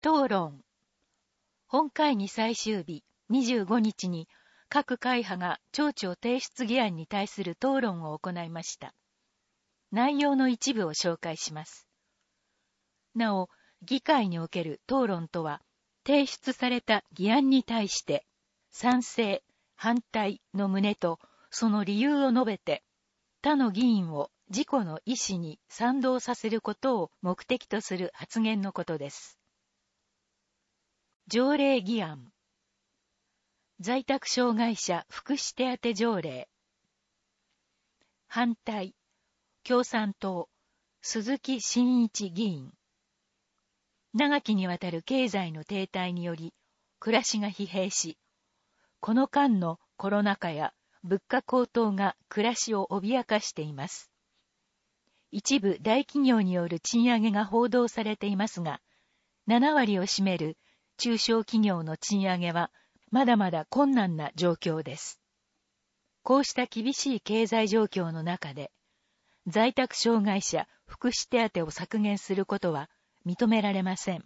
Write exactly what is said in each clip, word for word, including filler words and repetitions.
討論。本会議最終日にじゅうごにちに各会派が町長提出議案に対する討論を行いました。内容の一部を紹介します。なお、議会における討論とは、提出された議案に対して賛成、反対の旨とその理由を述べて、他の議員を自己の意思に賛同させることを目的とする発言のことです。条例議案。在宅障害者福祉手当条例。反対、共産党、鈴木真一議員。長きにわたる経済の停滞により、暮らしが疲弊し、この間のコロナ禍や物価高騰が暮らしを脅かしています。一部大企業による賃上げが報道されていますが、ななわりを占める中小企業の賃上げはまだまだ困難な状況です。こうした厳しい経済状況の中で、在宅障害者福祉手当を削減することは認められません。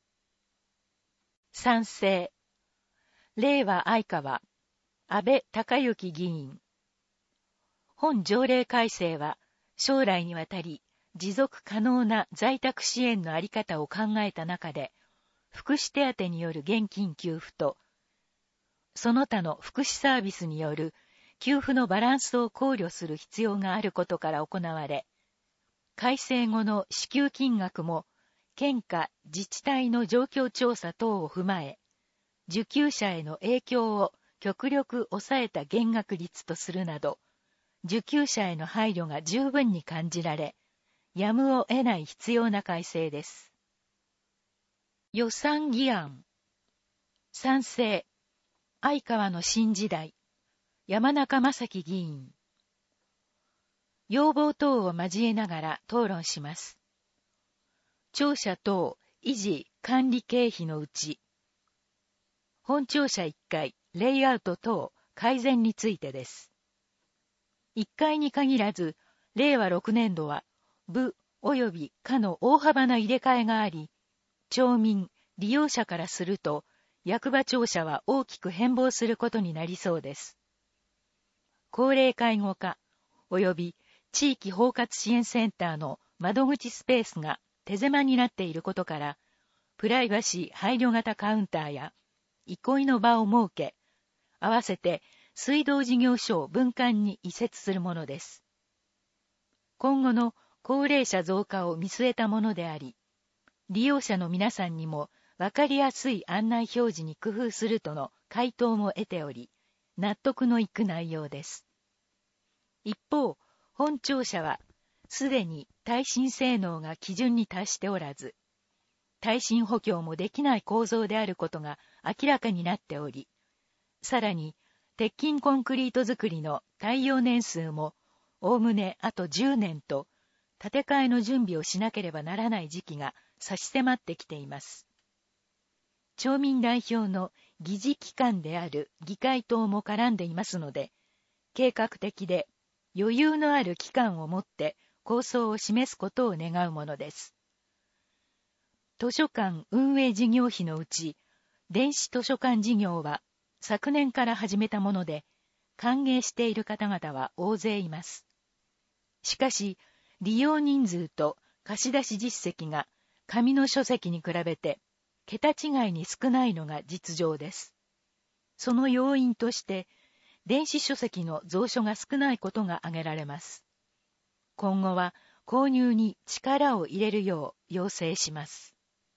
賛成。令和愛川、安倍隆之議員。本条例改正は将来にわたり持続可能な在宅支援のあり方を考えた中で、福祉手当による現金給付と、その他の福祉サービスによる給付のバランスを考慮する必要があることから行われ、改正後の支給金額も県下自治体の状況調査等を踏まえ、受給者への影響を極力抑えた減額率とするなど、受給者への配慮が十分に感じられ、やむを得ない必要な改正です。予算議案。賛成。相川の新時代。山中正樹議員。要望等を交えながら討論します。庁舎等維持管理経費のうち、本庁舎いっかいレイアウト等改善についてです。いっかいに限らず、れいわろくねんどは部及び課の大幅な入れ替えがあり、町民、利用者からすると、役場庁舎は大きく変貌することになりそうです。高齢介護課、及び地域包括支援センターの窓口スペースが手狭になっていることから、プライバシー配慮型カウンターや、憩いの場を設け、合わせて水道事業所を分館に移設するものです。今後の高齢者増加を見据えたものであり、利用者の皆さんにもわかりやすい案内表示に工夫するとの回答も得ており、納得のいく内容です。一方、本庁舎はすでに耐震性能が基準に達しておらず、耐震補強もできない構造であることが明らかになっており、さらに鉄筋コンクリート造りの耐用年数もおおむねあとじゅうねんと、建て替えの準備をしなければならない時期が差し迫ってきています。町民代表の議事機関である議会党も絡んでいますので、計画的で余裕のある期間をもって構想を示すことを願うものです。図書館運営事業費のうち、電子図書館事業は昨年から始めたもので、歓迎している方々は大勢います。しかし、利用人数と貸し出し実績が紙の書籍に比べて桁違いに少ないのが実情です。その要因として、電子書籍の蔵書が少ないことが挙げられます。今後は購入に力を入れるよう要請します。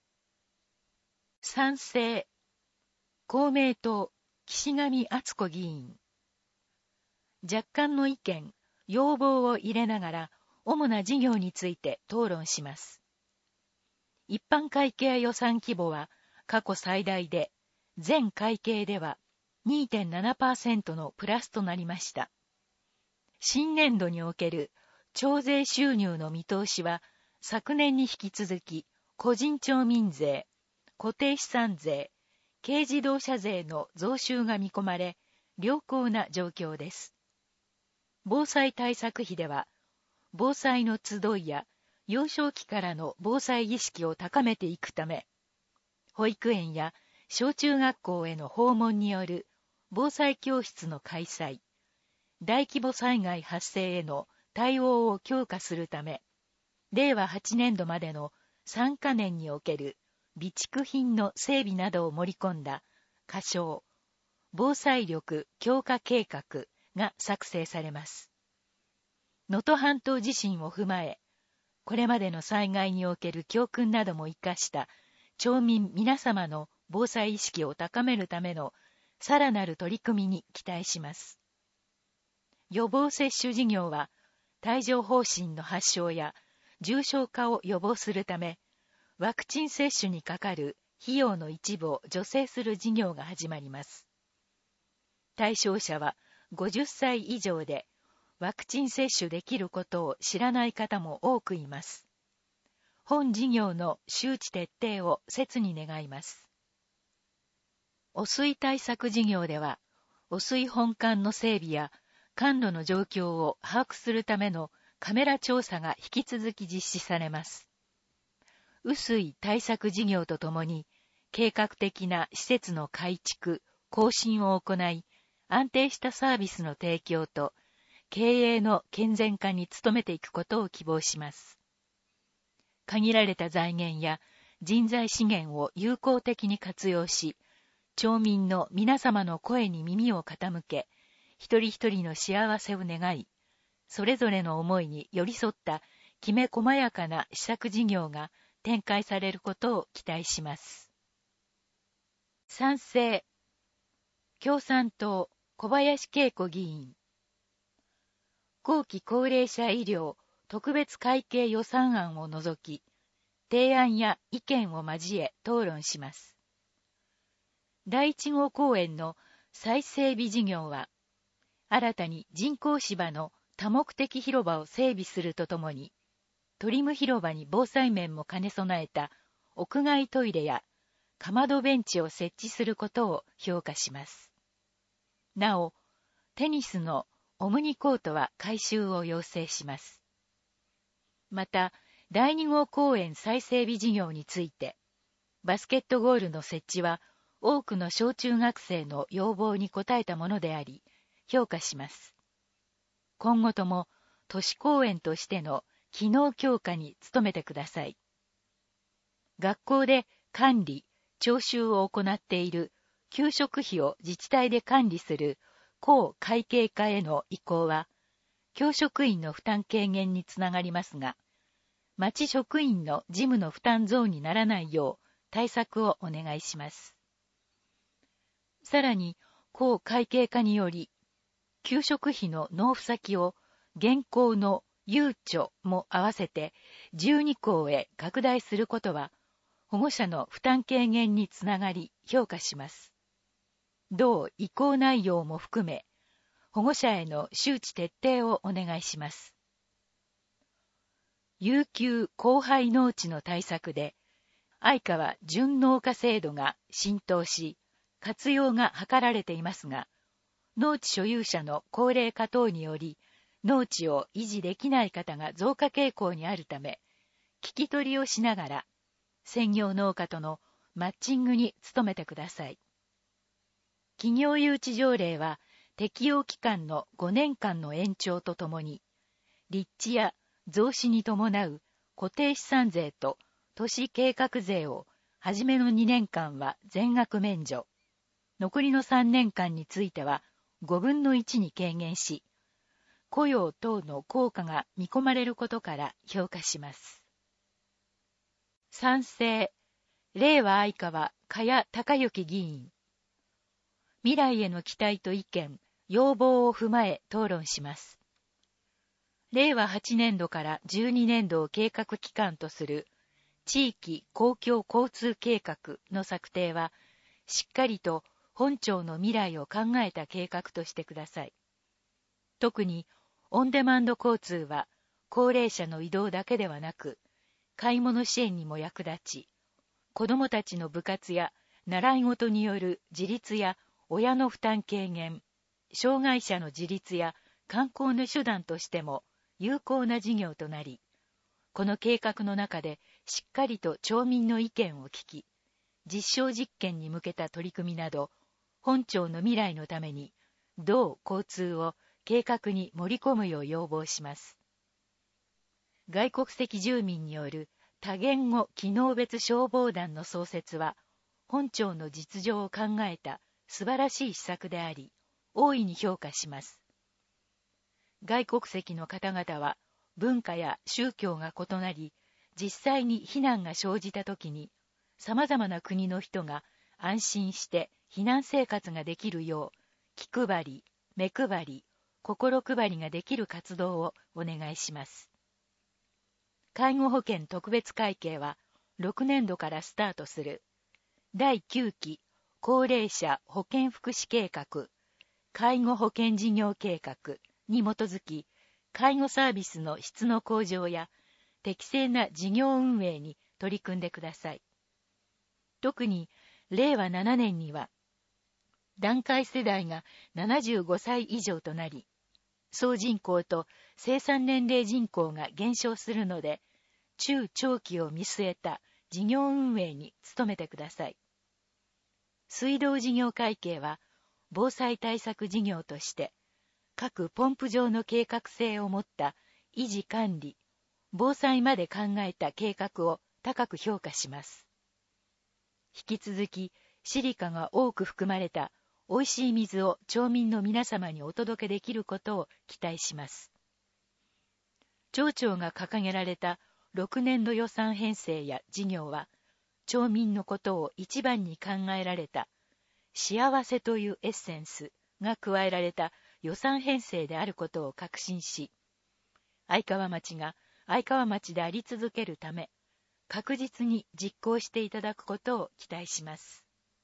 賛成。公明党、岸上敦子議員。若干の意見、要望を入れながら、主な事業について討論します。一般会計予算規模は過去最大で、全会計では にてんななパーセント のプラスとなりました。新年度における徴税収入の見通しは、昨年に引き続き、個人町民税、固定資産税、軽自動車税の増収が見込まれ、良好な状況です。防災対策費では、防災の集いや幼少期からの防災意識を高めていくため、 保育園や小中学校への訪問による防災教室の開催、大規模災害発生への対応を強化するため、れいわはちねんどまでのさんかねんにおける備蓄品の整備などを盛り込んだ仮称、防災力強化計画が作成されます。能登半島地震を踏まえ、これまでの災害における教訓なども生かした町民皆様の防災意識を高めるためのさらなる取り組みに期待します。予防接種事業は、帯状疱疹の発症や重症化を予防するため、ワクチン接種にかかる費用の一部を助成する事業が始まります。対象者はごじゅっさい以上で、ワクチン接種できることを知らない方も多くいます。本事業の周知徹底を切に願います。汚水対策事業では、汚水本管の整備や管路の状況を把握するためのカメラ調査が引き続き実施されます。雨水対策事業とともに、計画的な施設の改築、更新を行い、安定したサービスの提供と、経営の健全化に努めていくことを希望します。限られた財源や人材資源を有効的に活用し、町民の皆様の声に耳を傾け、一人一人の幸せを願い、それぞれの思いに寄り添ったきめ細やかな施策事業が展開されることを期待します。賛成、共産党小林恵子議員。後期高齢者医療特別会計予算案を除き、提案や意見を交え討論します。第一号公園の再整備事業は、新たに人工芝の多目的広場を整備するとともに、トリム広場に防災面も兼ね備えた屋外トイレやかまどベンチを設置することを評価します。なお、テニスのオムニコートは改修を要請します。また、第二号公園再整備事業について、バスケットゴールの設置は多くの小中学生の要望に応えたものであり、評価します。今後とも都市公園としての機能強化に努めてください。学校で管理、徴収を行っている給食費を自治体で管理する公会計化への移行は、教職員の負担軽減につながりますが、町職員の事務の負担増にならないよう対策をお願いします。さらに、公会計化により、給食費の納付先を現行のゆうちょも合わせてじゅうにこうへ拡大することは、保護者の負担軽減につながり評価します。同移行内容も含め、保護者への周知徹底をお願いします。有給後輩農地の対策で、相川準農家制度が浸透し、活用が図られていますが、農地所有者の高齢化等により、農地を維持できない方が増加傾向にあるため、聞き取りをしながら、専業農家とのマッチングに努めてください。企業誘致条例は、適用期間のごねんかんの延長とともに、立地や増資に伴う固定資産税と都市計画税を、はじめのにねんかんは全額免除、残りのさんねんかんについてはごぶんのいちに軽減し、雇用等の効果が見込まれることから評価します。賛成、令和相川賀谷隆之議員。未来への期待と意見、要望を踏まえ討論します。れいわはちねんどからじゅうにねんどを計画期間とする地域公共交通計画の策定は、しっかりと本町の未来を考えた計画としてください。特にオンデマンド交通は高齢者の移動だけではなく、買い物支援にも役立ち、子どもたちの部活や習い事による自立や親の負担軽減、障害者の自立や観光の手段としても有効な事業となり、この計画の中でしっかりと町民の意見を聞き、 実証実験に向けた取り組みなど、本町の未来のために、道交通を計画に盛り込むよう要望します。外国籍住民による多言語機能別消防団の創設は、本町の実情を考えた素晴らしい施策であり、大いに評価します。外国籍の方々は文化や宗教が異なり、実際に避難が生じたときに、様々な国の人が安心して避難生活ができるよう、気配り、目配り、心配りができる活動をお願いします。介護保険特別会計は、ろくねんどからスタートするだいきゅうき高齢者保健福祉計画、介護保険事業計画に基づき、介護サービスの質の向上や適正な事業運営に取り組んでください。特にれいわななねんには、団塊世代がななじゅうごさい以上となり、総人口と生産年齢人口が減少するので、中長期を見据えた事業運営に努めてください。水道事業会計は、防災対策事業として、各ポンプ場の計画性を持った維持管理、防災まで考えた計画を高く評価します。引き続き、シリカが多く含まれたおいしい水を町民の皆様にお届けできることを期待します。町長が掲げられたろくねんど予算編成や事業は、町民のことを一番に考えられた、幸せというエッセンスが加えられた予算編成であることを確信し、相川町が相川町であり続けるため、確実に実行していただくことを期待します。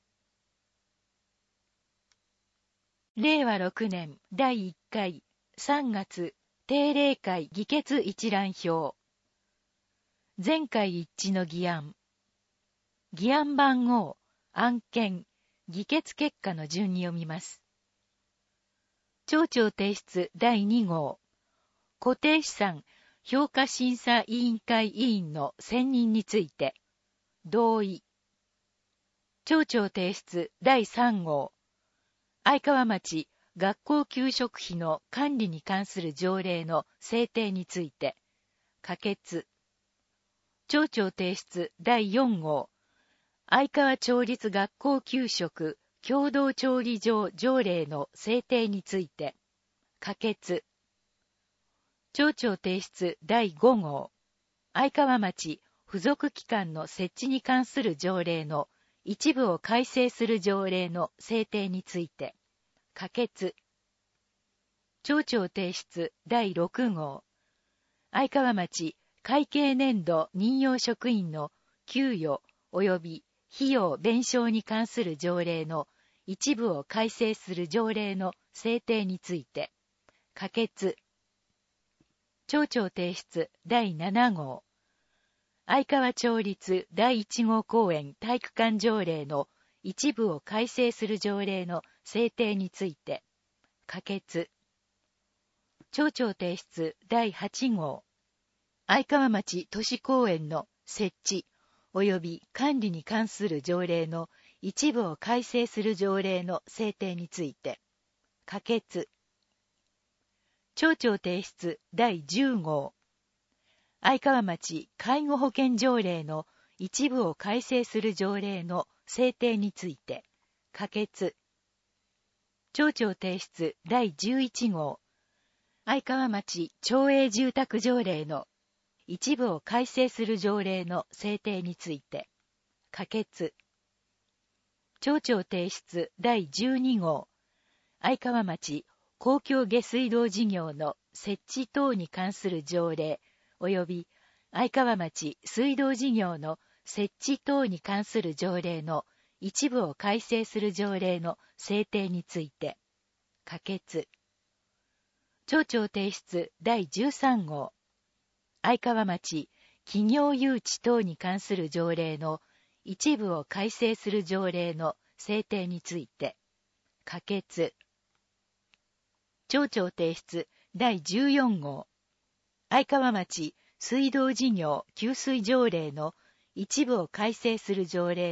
れいわろくねんだいいっかいさんがつ定例会議決一覧表。全会一致の議案。議案番号、案件、議決結果の順に読みます。町長提出だいにごう。固定資産評価審査委員会委員の選任について、同意。町長提出だいさんごう。相川町学校給食費の管理に関する条例の制定について、可決。町長提出だいよんごう。相川町立学校給食共同調理場条例の制定について、可決。町長提出だいごごう。相川町付属機関の設置に関する条例の一部を改正する条例の制定について、可決。町長提出だいろくごう。相川町会計年度任用職員の給与及び費用弁償に関する条例の一部を改正する条例の制定について、可決。町長提出だいななごう。相川町立だいいち号公園体育館条例の一部を改正する条例の制定について、可決。町長提出だいはちごう。相川町都市公園の設置及び管理に関する条例の一部を改正する条例の制定について、可決。町長提出だいじゅうごう。相川町介護保険条例の一部を改正する条例の制定について、可決。町長提出だいじゅういちごう。相川町町営住宅条例の一部を改正する条例の制定について、可決。町長提出だいじゅうにごう。相川町公共下水道事業の設置等に関する条例及び相川町水道事業の設置等に関する条例の一部を改正する条例の制定について、可決。町長提出だいじゅうさんごう。相川町企業誘致等に関する条例の一部を改正する条例の制定について、可決。町長提出だいじゅうよんごう。相川町水道事業給水条例の一部を改正する条例の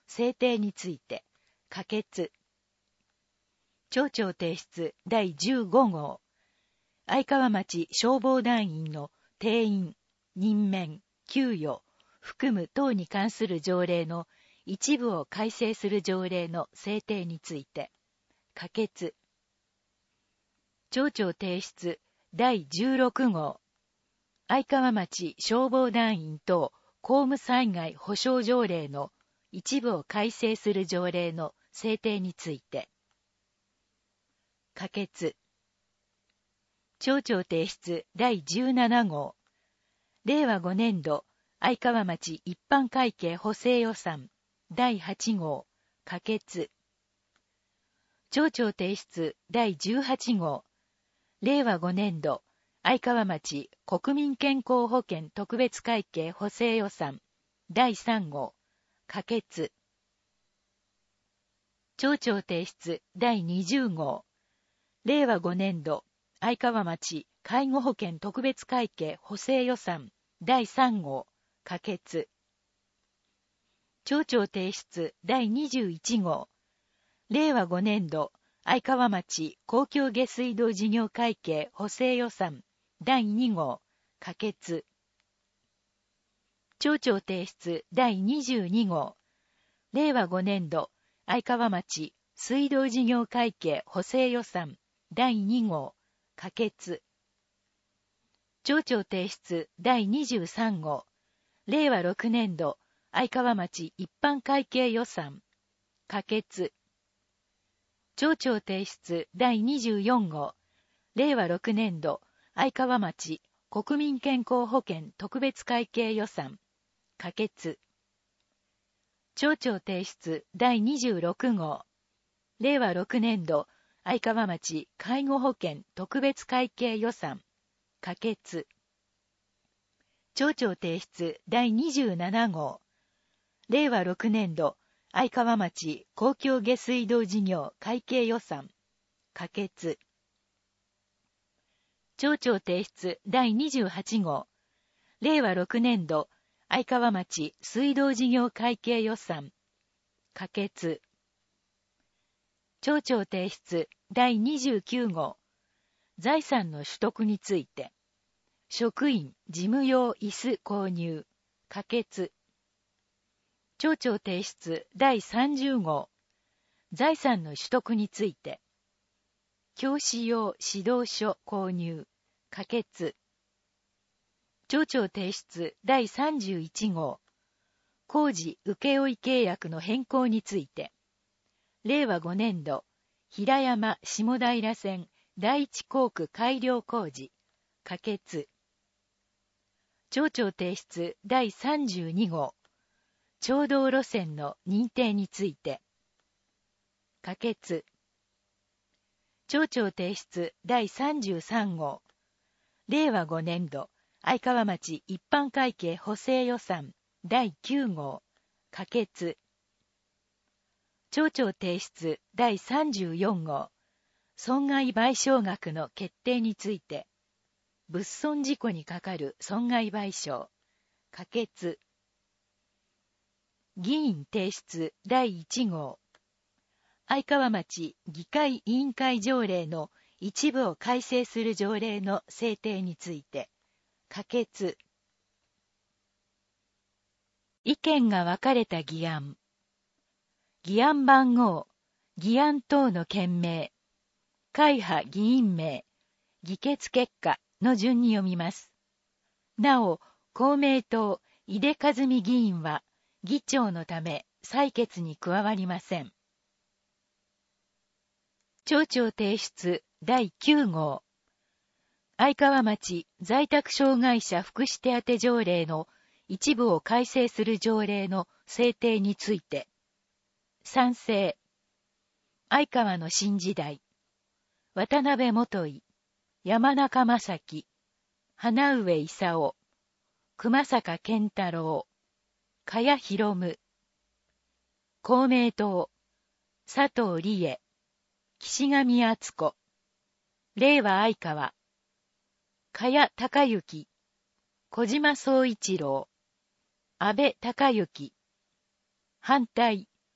制定について、可決。町長提出だいじゅうご号、相川町消防団員の定員、任免、給与、含む等に関する条例の一部を改正する条例の制定について、可決。町長提出だいじゅうろく号、相川町消防団員等公務災害保障条例の一部を改正する条例の制定について、可決。町長提出だいじゅうなな号、れいわご年度相川町一般会計補正予算だいはち号、可決。町長提出だいじゅうはち号、れいわご年度相川町国民健康保険特別会計補正予算だいさん号、可決。町長提出だいにじゅう号、れいわご年度相川町介護保険特別会計補正予算だいさん号、可決。町長提出だいにじゅういち号、れいわご年度相川町公共下水道事業会計補正予算だいに号、可決。町長提出だいにじゅうに号、れいわご年度相川町水道事業会計補正予算だいに号、可決。町長提出だいにじゅうさん号、れいわろく年度相川町一般会計予算、可決。町長提出だいにじゅうよん号、れいわろく年度相川町国民健康保険特別会計予算、可決。町長提出だいにじゅうろく号、れいわろく年度相川町介護保険特別会計予算、可決。町長提出だいにじゅうなな号、れいわろく年度相川町公共下水道事業会計予算、可決。町長提出だいにじゅうはち号、れいわろく年度相川町水道事業会計予算、可決。町長提出だいにじゅうきゅう号、財産の取得について、職員事務用椅子購入、可決。町長提出だいさんじゅう号、財産の取得について、教師用指導書購入、可決。町長提出だいさんじゅういち号、工事請負契約の変更について、れいわご年度平山下平線第一工区改良工事、可決。町長提出だいさんじゅうに号、町道路線の認定について、可決。町長提出だいさんじゅうさん号、れいわご年度相川町一般会計補正予算だいきゅう号、可決。町長提出だいさんじゅうよん号、損害賠償額の決定について、物損事故にかかる損害賠償、可決。議員提出だいいち号、相川町議会委員会条例の一部を改正する条例の制定について、可決。意見が分かれた議案。議案番号、議案等の件名、会派議員名、議決結果の順に読みます。なお、公明党、井出一美議員は、議長のため、採決に加わりません。町長提出だいきゅう号、相川町在宅障害者福祉手当条例の一部を改正する条例の制定について、賛成。相川の新時代、渡辺元井、山中正樹、花上勲、熊坂健太郎、茅博夢、公明党、佐藤理恵、岸上敦子、令和相川、茅孝之、小島宗一郎、安倍孝之、反対、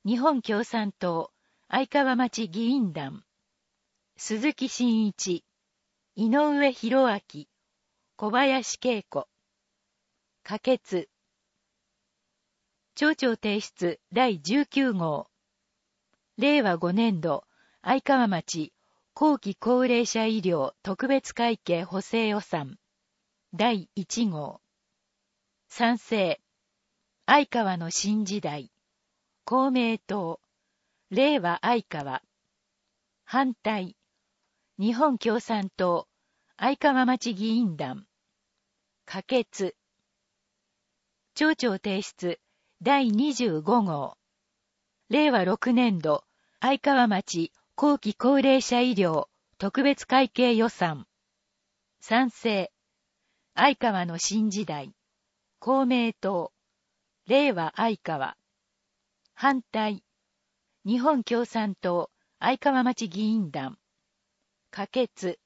日本共産党相川町議員団、鈴木真一、井上博明、小林恵子。可決。町長提出だいじゅうきゅう号。れいわごねん度相川町後期高齢者医療特別会計補正予算だいいち号。賛成。相川の新時代。公明党。令和相川。反対。日本共産党相川町議員団。可決。町長提出だいにじゅうご号。れいわろくねん度相川町後期高齢者医療特別会計予算。賛成。相川の新時代。公明党。令和相川。反対。日本共産党相川町議員団。可決。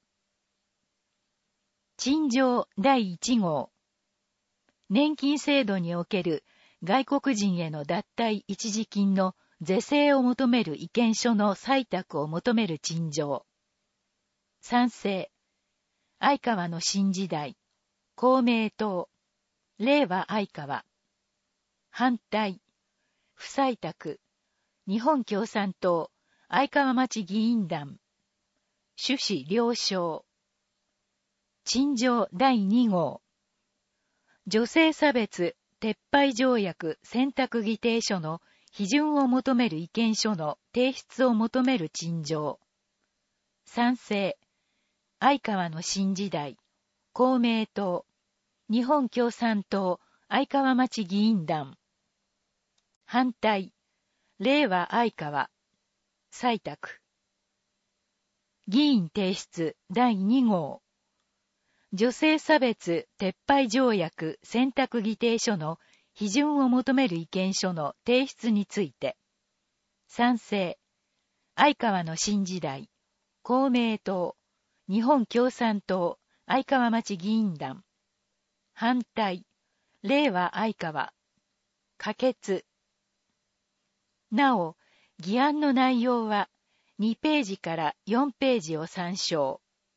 陳情だいいち号。年金制度における外国人への脱退一時金の是正を求める意見書の採択を求める陳情。賛成。相川の新時代。公明党。令和相川。反対。不採択。日本共産党相川町議員団。趣旨了承。陳情だいに号。女性差別撤廃条約選択議定書の批准を求める意見書の提出を求める陳情。賛成。相川の新時代。公明党。日本共産党相川町議員団。反対。令和相川。採択。議員提出だいに号。女性差別撤廃条約選択議定書の批准を求める意見書の提出について。賛成。相川の新時代。公明党。日本共産党相川町議員団。反対。令和相川。可決。なお、議案の内容はにページからよんページを参照。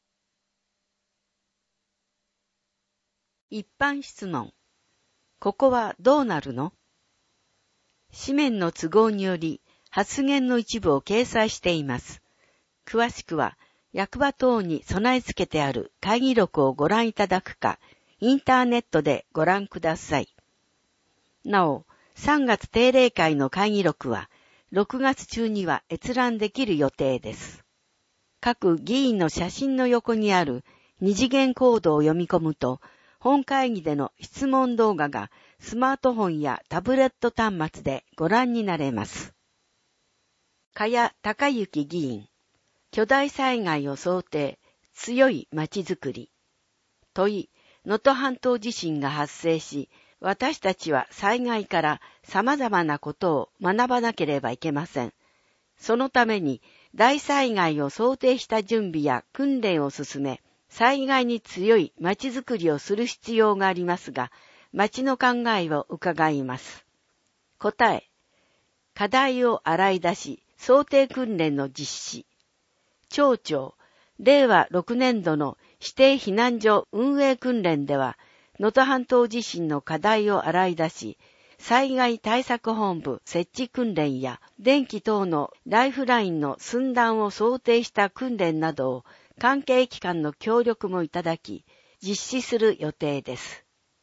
一般質問。ここはどうなるの？紙面の都合により発言の一部を掲載しています。詳しくは役場等に備え付けてある会議録をご覧いただくか、インターネットでご覧ください。なお、さんがつ定例会の会議録はろくがつ中には閲覧できる予定です。各議員の写真の横にある二次元コードを読み込むと、本会議での質問動画がスマートフォンやタブレット端末でご覧になれます。加谷隆之議員、巨大災害を想定、強い町づくり。問い、能登半島地震が発生し、私たちは災害から様々なことを学ばなければいけません。そのために大災害を想定した準備や訓練を進め、災害に強い町づくりをする必要がありますが、町の考えを伺います。答え、課題を洗い出し、想定訓練の実施。町長、れいわろくねん度の指定避難所運営訓練では、能登半島地震の課題を洗い出し、災害対策本部設置訓練や電気等のライフラインの寸断を想定した訓練などを関係機関の協力もいただき、実施する予定です。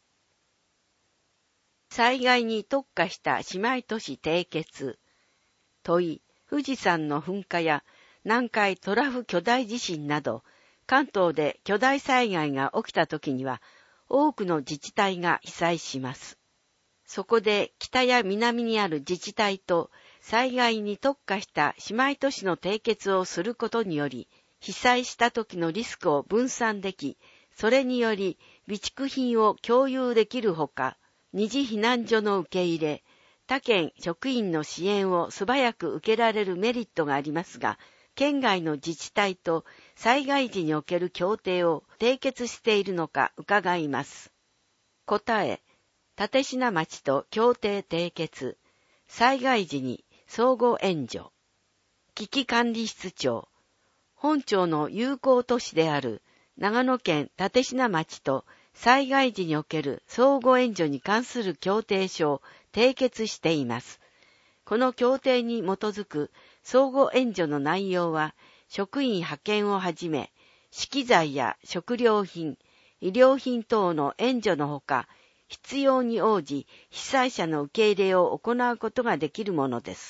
災害に特化した姉妹都市締結。問い、富士山の噴火や南海トラフ巨大地震など、関東で巨大災害が起きたときには、多くの自治体が被災します。そこで北や南にある自治体と災害に特化した姉妹都市の締結をすることにより、被災した時のリスクを分散でき、それにより備蓄品を共有できるほか、二次避難所の受け入れ、他県職員の支援を素早く受けられるメリットがありますが、県外の自治体と災害時における協定を締結しているのか伺います。答え、立科町と協定締結、災害時に相互援助。危機管理室長。本庁の友好都市である長野県立科町と災害時における相互援助に関する協定書を締結しています。この協定に基づく相互援助の内容は、職員派遣をはじめ、資機材や食料品、医療品等の援助のほか、必要に応じ被災者の受け入れを行うことができるものです。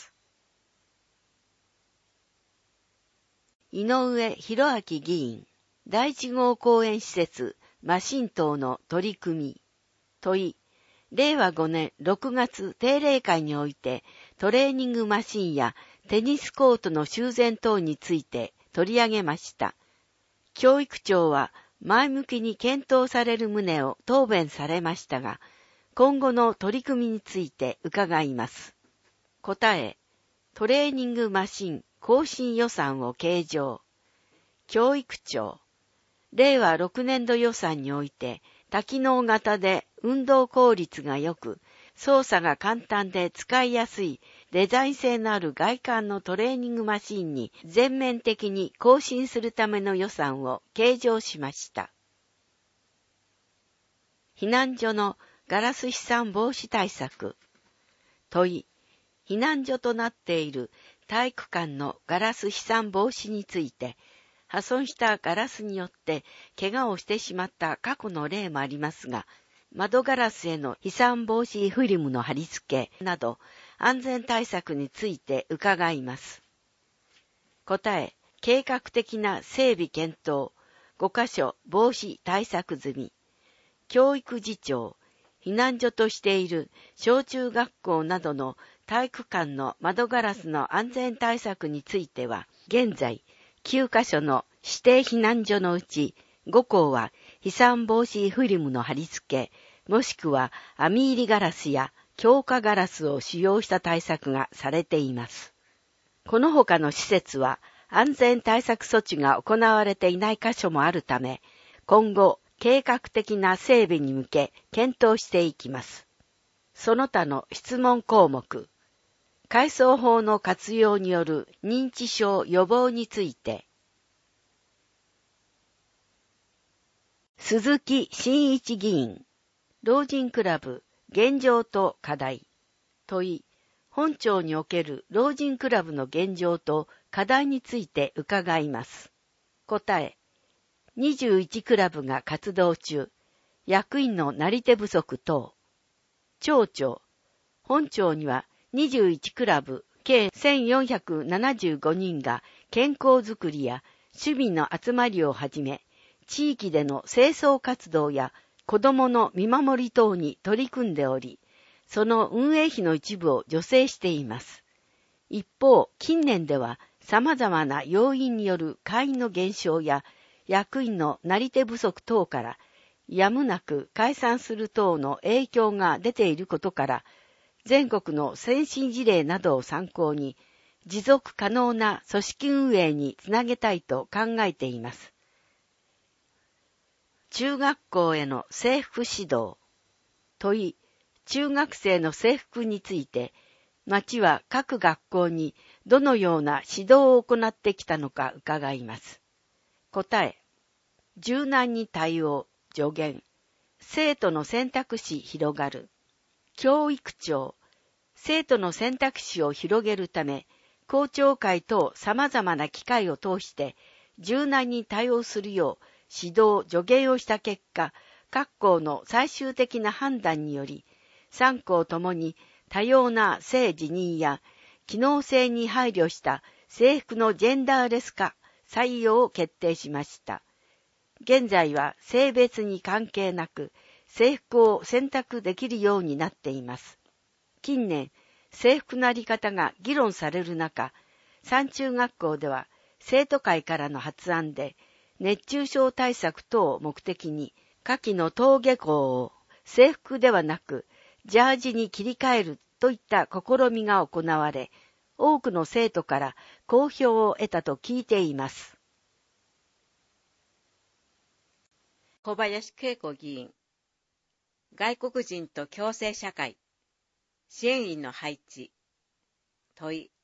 井上博明議員、第一号公園施設マシン等の取り組み。問い、れいわごねんろくがつ定例会においてトレーニングマシンやテニスコートの修繕等について取り上げました。教育庁は前向きに検討される旨を答弁されましたが、今後の取り組みについて伺います。答え、トレーニングマシン更新予算を計上。教育庁、れいわろくねんど予算において多機能型で運動効率が良く、操作が簡単で使いやすいデザイン性のある外観のトレーニングマシンに全面的に更新するための予算を計上しました。避難所のガラス飛散防止対策。問い、避難所となっている体育館のガラス飛散防止について、破損したガラスによって怪我をしてしまった過去の例もありますが、窓ガラスへの飛散防止フィルムの貼り付けなど安全対策について伺います。答え、計画的な整備検討、ごかしょ防止対策済み。教育次長、避難所としている小中学校などの体育館の窓ガラスの安全対策については、現在きゅうかしょの指定避難所のうちごこうは飛散防止フィルムの貼り付け、もしくは網入りガラスや強化ガラスを使用した対策がされています。この他の施設は安全対策措置が行われていない箇所もあるため、今後計画的な整備に向け検討していきます。その他の質問項目。改装法の活用による認知症予防について。鈴木真一議員、老人クラブ現状と課題。問い、本庁における老人クラブの現状と課題について伺います。答え、にじゅういちクラブが活動中、役員のなり手不足等。町長、本庁にはにじゅういちクラブ計せんよんひゃくななじゅうごにんが健康づくりや趣味の集まりをはじめ、地域での清掃活動や子どもの見守り等に取り組んでおり、その運営費の一部を助成しています。一方、近年では様々な要因による会員の減少や役員のなり手不足等から、やむなく解散する等の影響が出ていることから、全国の先進事例などを参考に、持続可能な組織運営につなげたいと考えています。中学校への制服指導。問い、中学生の制服について、町は各学校にどのような指導を行ってきたのか伺います。答え、柔軟に対応、助言。生徒の選択肢広がる。教育庁、生徒の選択肢を広げるため、校長会等様々な機会を通して柔軟に対応するよう指導・助言をした結果、各校の最終的な判断により、さん校ともに多様な性自認や機能性に配慮した制服のジェンダーレス化、採用を決定しました。現在は性別に関係なく制服を選択できるようになっています。近年、制服のあり方が議論される中、山中学校では生徒会からの発案で、熱中症対策等を目的に、夏季の登下校を制服ではなく、ジャージに切り替えるといった試みが行われ、多くの生徒から好評を得たと聞いています。 小林恵子議員、外国人と共生社会、支援員の配置。問い、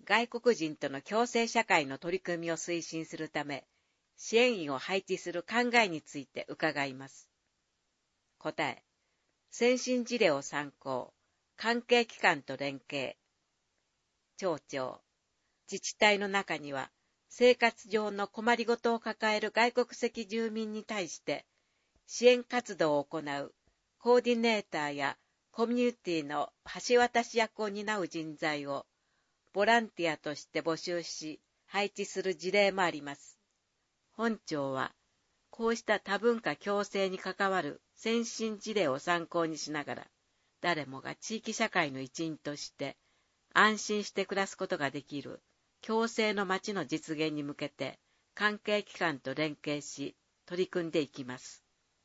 外国人との共生社会の取り組みを推進するため、支援員を配置する考えについて伺います。答え、先進事例を参考、関係機関と連携。町長、自治体の中には、生活上の困りごとを抱える外国籍住民に対して、支援活動を行うコーディネーターやコミュニティの橋渡し役を担う人材をボランティアとして募集し配置する事例もあります。本庁はこうした多文化共生に関わる先進事例を参考にしながら、誰もが地域社会の一員として安心して暮らすことができる共生の街の実現に向けて関係機関と連携し取り組んでいきます。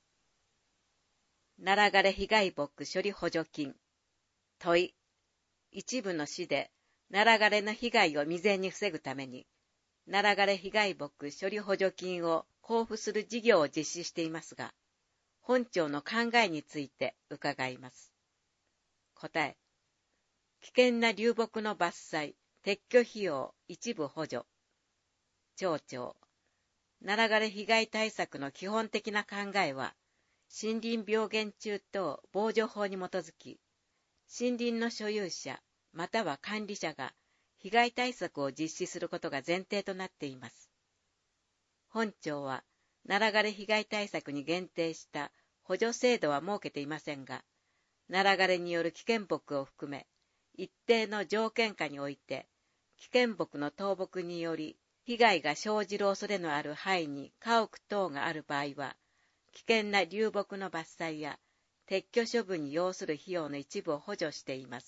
ナラ枯れ被害木処理補助金。問い。一部の市でナラ枯れの被害を未然に防ぐために、ナラ枯れ被害木処理補助金を交付する事業を実施していますが、本庁の考えについて伺います。答え。危険な流木の伐採、撤去費用一部補助。町長。ナラ枯れ被害対策の基本的な考えは、森林病原虫等防除法に基づき、森林の所有者または管理者が被害対策を実施することが前提となっています。本庁は、ナラ枯れ被害対策に限定した補助制度は設けていませんが、ナラ枯れによる危険木を含め、一定の条件下において、危険木の倒木により被害が生じる恐れのある範囲に家屋等がある場合は、危険な流木の伐採や撤去処分に要する費用の一部を補助しています。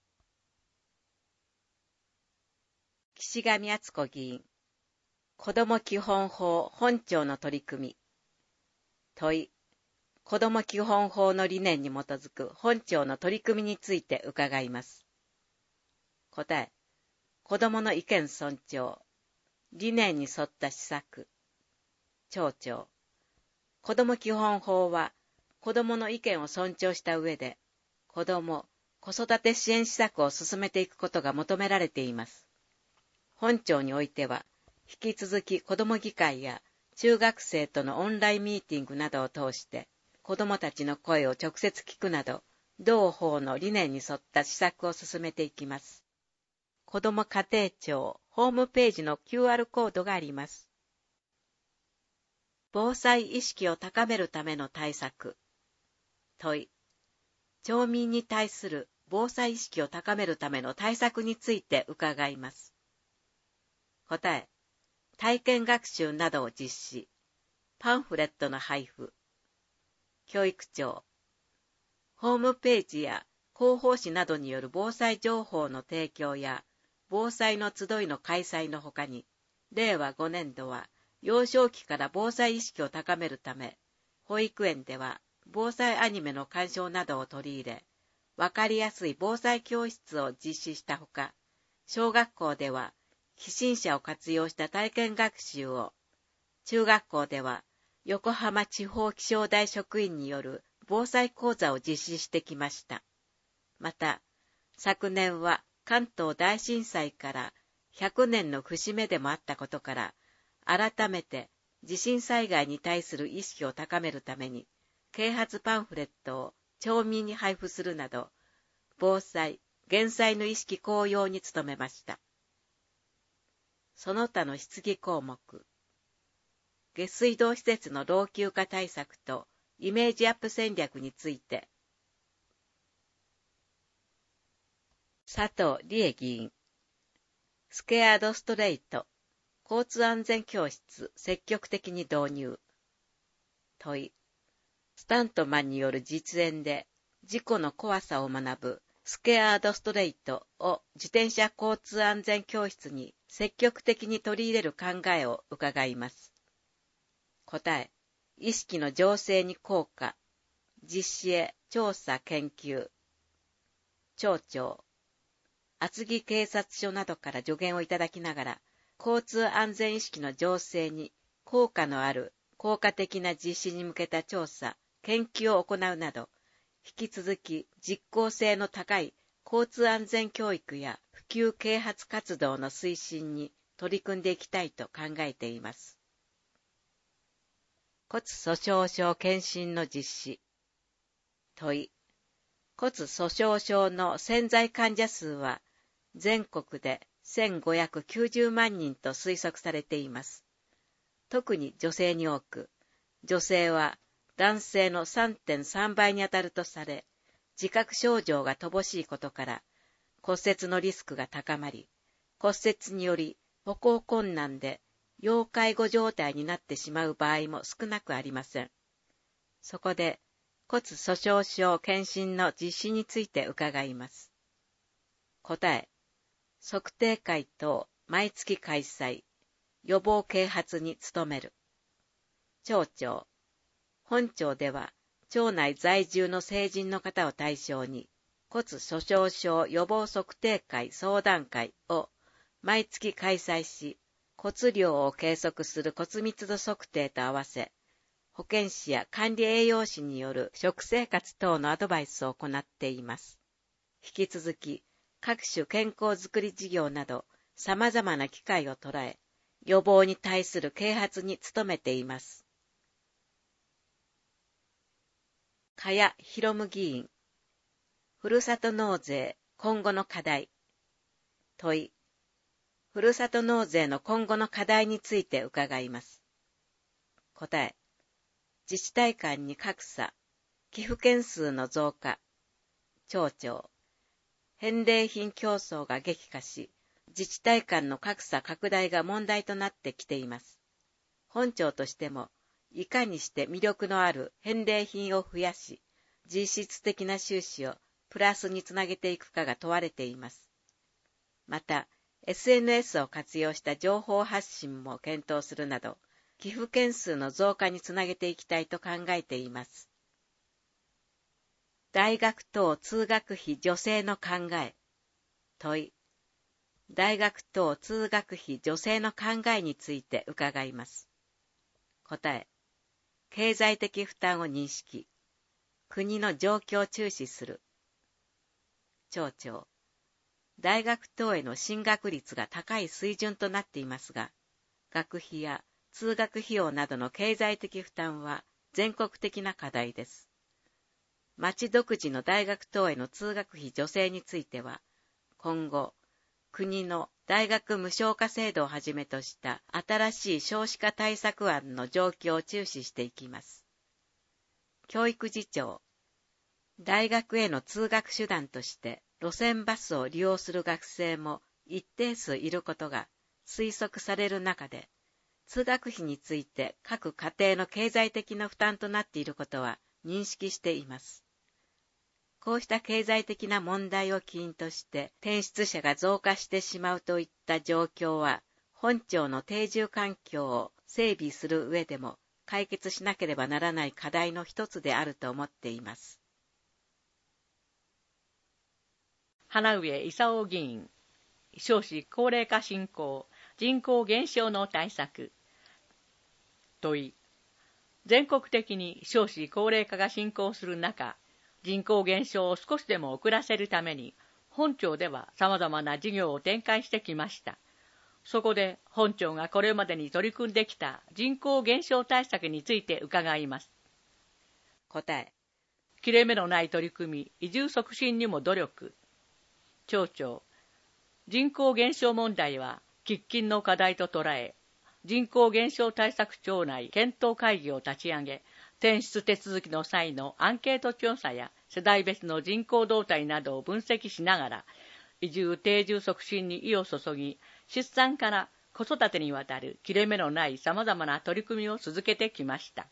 岸上敦子議員、子ども基本法本庁の取り組み。問い、子ども基本法の理念に基づく本庁の取り組みについて伺います。答え、子どもの意見尊重、理念に沿った施策。町長、子ども基本法は、子どもの意見を尊重した上で、子ども・子育て支援施策を進めていくことが求められています。本庁においては、引き続き子ども議会や中学生とのオンラインミーティングなどを通して、子どもたちの声を直接聞くなど、同法の理念に沿った施策を進めていきます。子ども家庭庁ホームページの キューアール コードがあります。防災意識を高めるための対策。問い。町民に対する防災意識を高めるための対策について伺います。答え。体験学習などを実施。パンフレットの配布。教育庁。ホームページや広報誌などによる防災情報の提供や防災の集いの開催のほかに、れいわごねんどは幼少期から防災意識を高めるため、保育園では防災アニメの鑑賞などを取り入れ、わかりやすい防災教室を実施したほか、小学校では起震車を活用した体験学習を、中学校では横浜地方気象台職員による防災講座を実施してきました。また、昨年は関東大震災からひゃくねんの節目でもあったことから、改めて地震災害に対する意識を高めるために、啓発パンフレットを町民に配布するなど、防災・減災の意識高揚に努めました。その他の質疑項目。下水道施設の老朽化対策とイメージアップ戦略について。佐藤理恵議員。スケアードストレート。交通安全教室積極的に導入。問い。スタントマンによる実演で事故の怖さを学ぶスケアードストレートを自転車交通安全教室に積極的に取り入れる考えを伺います。答え。意識の醸成に効果。実施へ調査研究。町長。厚木警察署などから助言をいただきながら、交通安全意識の醸成に効果のある効果的な実施に向けた調査、研究を行うなど、引き続き実効性の高い交通安全教育や普及啓発活動の推進に取り組んでいきたいと考えています。骨粗鬆症検診の実施。問い。骨粗鬆症の潜在患者数は全国でせんごひゃくきゅうじゅうまんにんと推測されています。特に女性に多く、女性は男性の さんてんさん 倍にあたるとされ、自覚症状が乏しいことから骨折のリスクが高まり、骨折により歩行困難で要介護状態になってしまう場合も少なくありません。そこで骨粗鬆症検診の実施について伺います。答え。測定会等毎月開催、予防啓発に努める。町長。本町では町内在住の成人の方を対象に骨粗鬆症予防測定会相談会を毎月開催し、骨量を計測する骨密度測定と合わせ、保健師や管理栄養士による食生活等のアドバイスを行っています。引き続き、各種健康づくり事業など様々な機会を捉え、予防に対する啓発に努めています。加谷博夢議員。ふるさと納税今後の課題。問い。ふるさと納税の今後の課題について伺います。答え。自治体間に格差、寄付件数の増加。町長。返礼品競争が激化し、自治体間の格差拡大が問題となってきています。本庁としても、いかにして魅力のある返礼品を増やし、実質的な収支をプラスにつなげていくかが問われています。また、エスエヌエス を活用した情報発信も検討するなど、寄付件数の増加につなげていきたいと考えています。大学等通学費助成の考え。問い。大学等通学費助成の考えについて伺います。答え。経済的負担を認識。国の状況を注視する。町長。大学等への進学率が高い水準となっていますが、学費や通学費用などの経済的負担は全国的な課題です。町独自の大学等への通学費助成については、今後、国の大学無償化制度をはじめとした新しい少子化対策案の状況を注視していきます。教育次長。大学への通学手段として路線バスを利用する学生も一定数いることが推測される中で、通学費について各家庭の経済的な負担となっていることは認識しています。こうした経済的な問題を起因として転出者が増加してしまうといった状況は、本庁の定住環境を整備する上でも解決しなければならない課題の一つであると思っています。 花上勲議員。少子高齢化進行、人口減少の対策。問い。全国的に少子高齢化が進行する中、人口減少を少しでも遅らせるために、本庁では様々な事業を展開してきました。そこで本庁がこれまでに取り組んできた人口減少対策について伺います。 答え。 切れ目のない取り組み、移住促進にも努力。町長。人口減少問題は喫緊の課題と捉え、人口減少対策庁内検討会議を立ち上げ、転出手続きの際のアンケート調査や世代別の人口動態などを分析しながら、移住定住促進に意を注ぎ、出産から子育てにわたる切れ目のない様々な取り組みを続けてきました。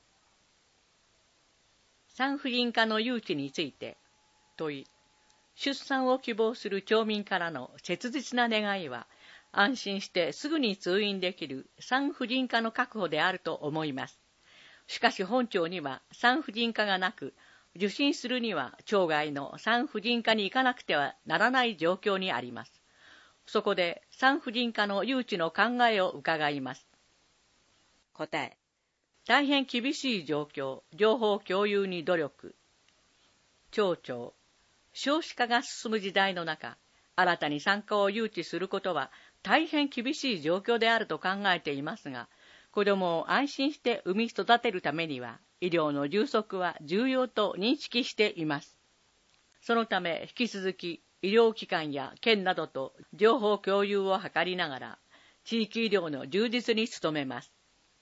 産婦人科の誘致について問い。出産を希望する町民からの切実な願いは、安心してすぐに通院できる産婦人科の確保であると思います。しかし本庁には産婦人科がなく、受診するには町外の産婦人科に行かなくてはならない状況にあります。そこで産婦人科の誘致の考えを伺います。 答え。 大変厳しい状況、情報共有に努力。町長。少子化が進む時代の中、 新たに参加を誘致することは大変厳しい状況であると考えていますが、子供を安心して産み育てるためには、医療の充足は重要と認識しています。そのため、引き続き医療機関や県などと情報共有を図りながら、地域医療の充実に努めます。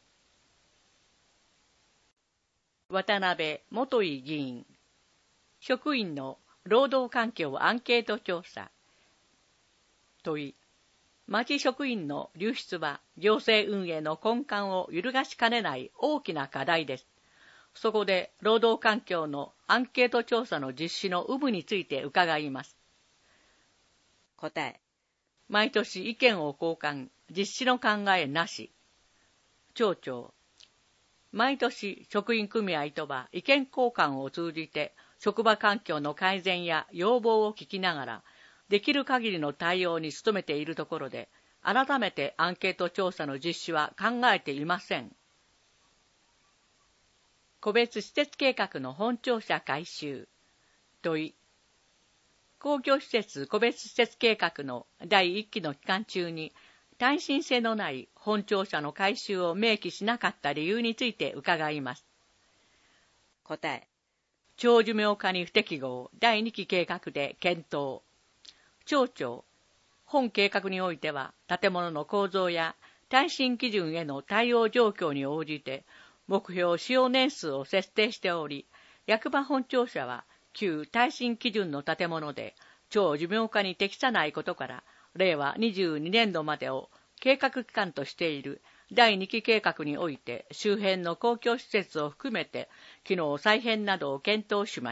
渡辺元井議員、職員の労働環境アンケート調査。問い、町職員の流出は行政運営の根幹を揺るがしかねない大きな課題です。そこで労働環境のアンケート調査の実施の有無について伺います。 答え、 毎年意見を交換、実施の考えなし。町長、毎年職員組合とは意見交換を通じて職場環境の改善や要望を聞きながら、できる限りの対応に努めているところで、改めてアンケート調査の実施は考えていません。個別施設計画の本庁舎改修。問い、公共施設個別施設計画のだいいっきの期間中に、耐震性のない本庁舎の改修を明記しなかった理由について伺います。 答え、 長寿命化に不適合だいにき計画で検討。町長、本計画においては建物の構造や耐震基準への対応状況に応じて目標使用年数を設定しており、役場本庁舎は旧耐震基準の建物で長寿命化に適さないことから、れいわにじゅうにねんどまでを計画期間としているだいにき計画において周辺の公共施設を含めて機能再編などを検討します。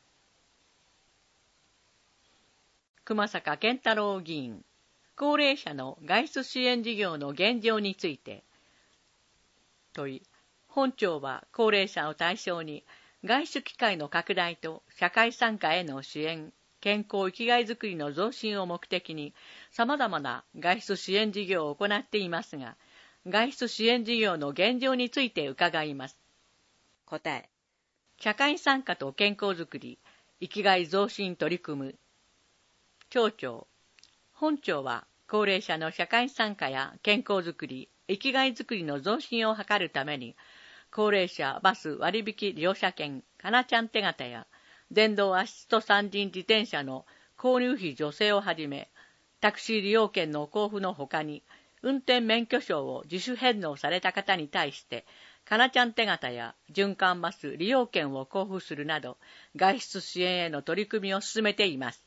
熊坂健太郎議員、高齢者の外出支援事業の現状について。問い、本庁は高齢者を対象に外出機会の拡大と社会参加への支援、健康生きがいづくりの増進を目的に様々な外出支援事業を行っていますが、外出支援事業の現状について伺います。 答え、 社会参加と健康づくり、生きがい増進取り組む。町長、本庁は高齢者の社会参加や健康づくり、生きがいづくりの増進を図るために、高齢者バス割引利用者券、かなちゃん手形や、電動アシスト三輪自転車の購入費助成をはじめ、タクシー利用券の交付のほかに、運転免許証を自主返納された方に対して、かなちゃん手形や循環バス利用券を交付するなど、外出支援への取り組みを進めています。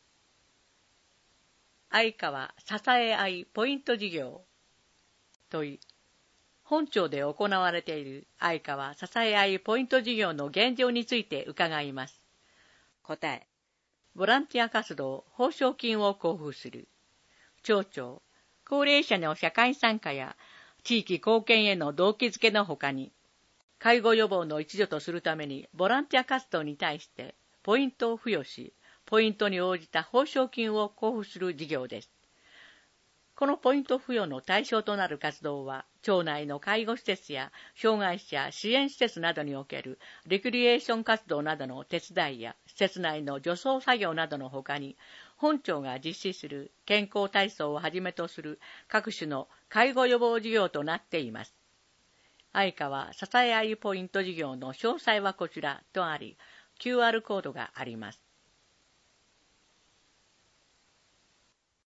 相川支え合いポイント事業。問い、本庁で行われている相川支え合いポイント事業の現状について伺います。 答え、 ボランティア活動、報奨金を交付する。町長、高齢者の社会参加や地域貢献への動機づけのほかに、介護予防の一助とするためにボランティア活動に対してポイントを付与し、ポイントに応じた報奨金を交付する事業です。このポイント付与の対象となる活動は、町内の介護施設や障害者支援施設などにおけるレクリエーション活動などの手伝いや施設内の除草作業などのほかに、本庁が実施する健康体操をはじめとする各種の介護予防事業となっています。相川支え合いポイント事業の詳細はこちらとあり、キューアール コードがあります。